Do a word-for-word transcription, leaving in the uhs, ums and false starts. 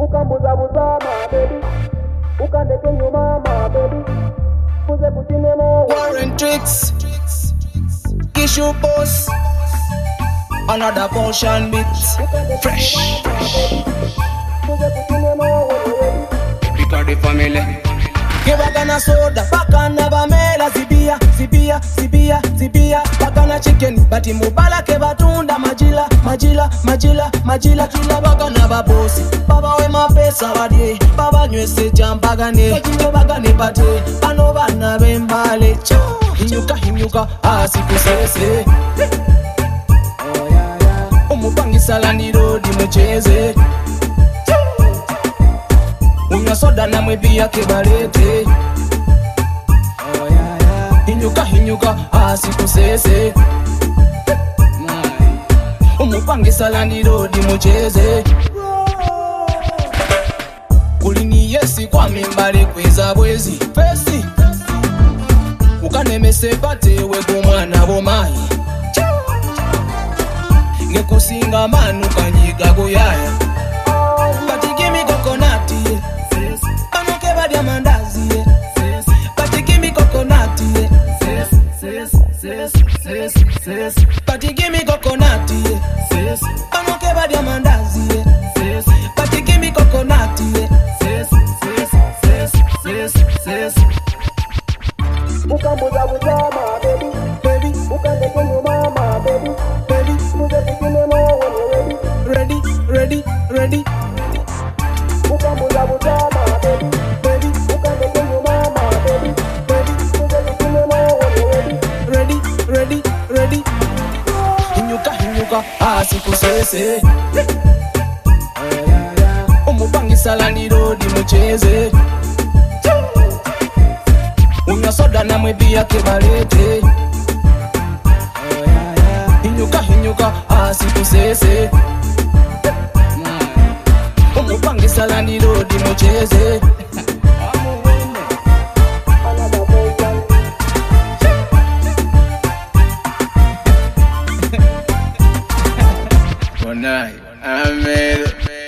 Ukambuza buza my baby, ukandeke nyuma my baby, kuze kutine mo. Warren Tricks, Issue Boss, another portion bit, fresh. Kuze kutine mo. Because the family. Kebagana soda, bakana bamela zibia, zibia, zibia, zibia. Bakana chicken, bati mubala kebatunda majila, majila, majila, majila. Kila bakana babosi, baba we mapesa wadie, baba nywese jambagane, kebagane bate, bano bana bembale cho. Hinyuka hinyuka, asikusese. Oh yeah yeah. Umupangi salani rodi mucheze. Unywa soda na mwebia kebalete. Oh yeah yeah. Hinyuka hinyuka asikusese. Umupangi salani rodi mucheze. Kulini yesi kwa mimbale kweza bwezi fesi. Ukanemese pate wego mwana bomayi. Ngekusinga manu kanyiga goyaya. Kati gimme coconut yeah. Bano keba diamandazi yeah. Kati gimme coconut yeah. Kati gimme coconut yeah. Bano keba diamandazi yeah. Kati gimme coconut yeah. Ukambuza buza my baby, baby, ukandeke nyuma my baby, baby, kuze kutine mo ready, ready, ready. Ukambuza buza my baby, baby, ukandeke nyuma my baby, baby, kuze kutine mo ready, ready, ready. Hinyuka hinyuka asikusese. Umupangi salani rodi mucheze. Unywa soda na mwebia kebalete. Hinyuka hinyuka asikusese. Umupangi salani rodi mucheze. Good night. I made it.